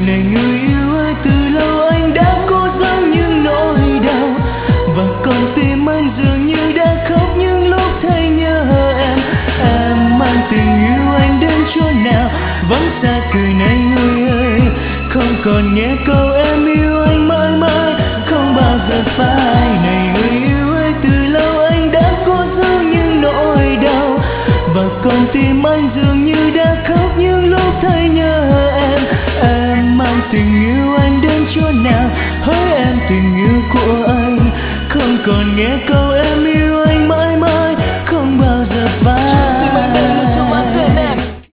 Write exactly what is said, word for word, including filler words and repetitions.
Này người yêu ơi, từ lâu anh đã cố giấu những nỗi đau, và con tim anh dường như đã khóc những lúc thấy nhớ em. Em mang tình yêu anh đến chỗ nào, vắng xa cười này người ơi. Không còn nghe câu em yêu anh mãi mãi, không bao giờ phai. Này người yêu ơi, từ lâu anh đã cố giữ những nỗi đau, và con tim anh dường như đã khóc những lúc thấy nhớ em. Em mang tình yêu anh đến chỗ nào, hỡi em tình yêu của anh. Không còn nghe câu